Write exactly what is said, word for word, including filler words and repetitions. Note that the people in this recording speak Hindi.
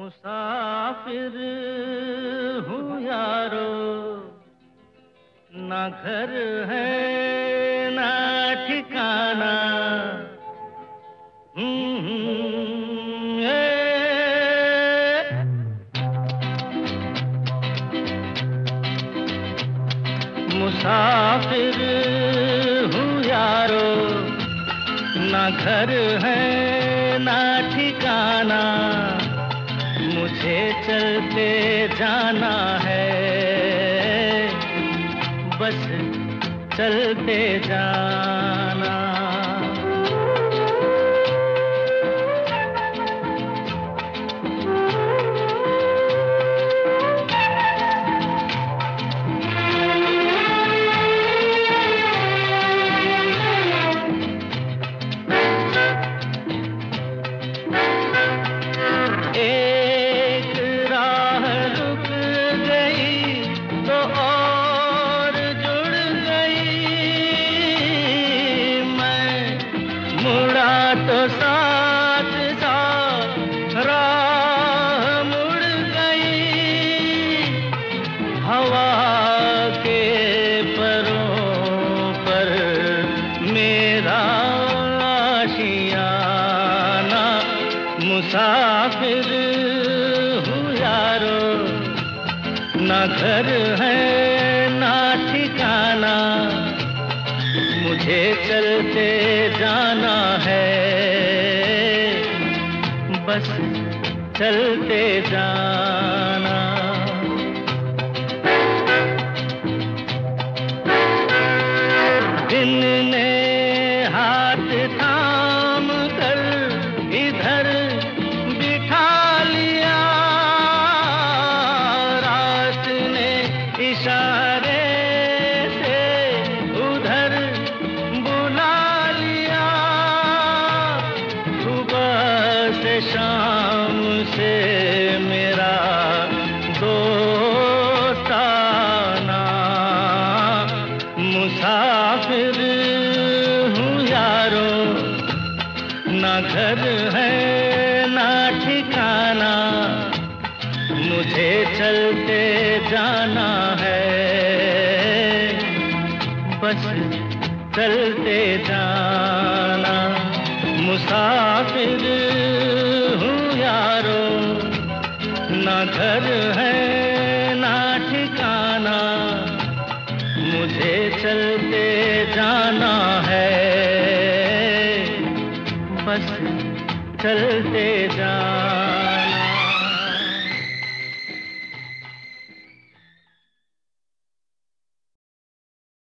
मुसाफिर हूँ यारो, ना घर है ना ठिकाना। हम्म, ए, मुसाफिर हूँ यारो, ना घर है ना ठिकाना। मुझे चलते जाना है, बस चलते जाना। तो साथ साथ राह मुड़ गई, हवा के परों पर मेरा आशियाना। मुसाफिर हूँ यारो, ना घर है ना ठिकाना। मुझे चलते जाना है, बस चलते जाना। दिन ने हाथ थाम कर इधर बिठा लिया, रात ने इशारे से उधर बुला लिया। सुबह से शाम से मेरा दोस्ताना। मुसाफिर हूँ यारो, ना घर है ना ठिकाना। मुझे चलते जाना है, बस चलते जाना। मुसाफिर हूँ यारो, ना घर है ना ठिकाना। मुझे चलते जाना है, बस चलते जाना।